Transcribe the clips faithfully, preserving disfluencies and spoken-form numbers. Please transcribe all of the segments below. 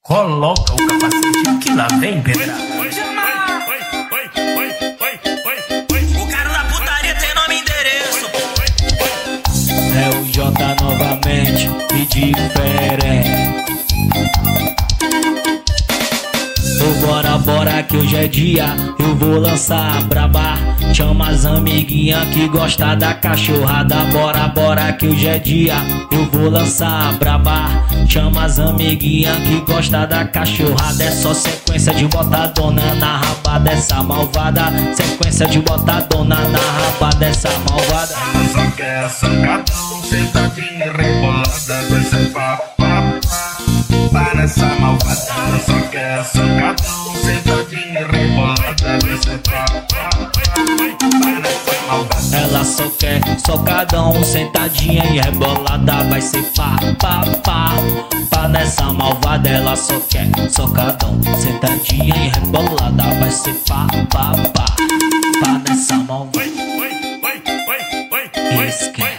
Coloca o capacete que lá vem pedra. O cara da putaria tem nome e endereço. É o J novamente e diferente. Ô bora, bora que hoje é dia, eu vou lançar a braba. Chama as amiguinhas que gosta da cachorrada. Bora, bora que hoje é dia, eu vou lançar a braba. Chama as amiguinhas que gosta da cachorrada. É só sequência de botadona na raba dessa malvada. Sequência de botadona na raba dessa malvada. Ela só quer sacadão, sentadinha e rebolada. Vai ser pá, pá, pá, pá nessa malvada. Ela só quer sacadão, sentadinha e rebolada. Vai ser pá, pá, pá, pá nessa malvada. Ela só quer socadão, sentadinha e rebolada. Vai ser pá, pá, pá, pá nessa malvada. Ela só quer socadão, sentadinha e rebolada. Vai ser pá, pá, pá, pá nessa malvada. Esquece.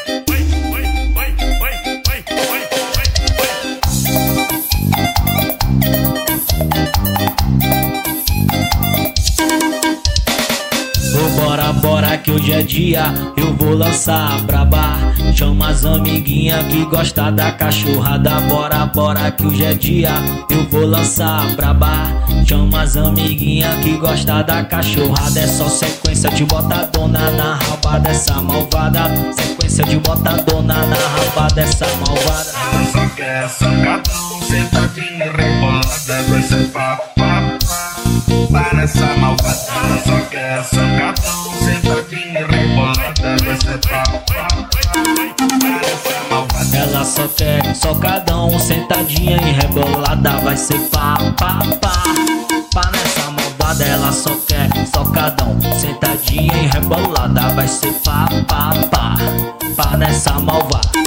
Bora, bora que hoje é dia, eu vou lançar a braba. Chama as amiguinhas que gosta da cachorrada. Bora, bora que hoje é dia, eu vou lançar a braba. Chama as amiguinhas que gosta da cachorrada. É só sequência de botadona na raba dessa malvada. Sequência de botadona na raba dessa malvada. Ela só quer sacadão, sentadinha e rebolada. Vai ser pá, pá, pá, pá nessa malvada. Ela só quer sacadão, sentadinha e rebolada. Vai ser pá, pá, pá, pá nessa malvada. Ela só quer socadão, sentadinha e rebolada. Vai ser pá, pá, pá, pá nessa malvada. Ela só quer socadão, sentadinha e rebolada. Vai ser pá, pá, pá, pá nessa malvada.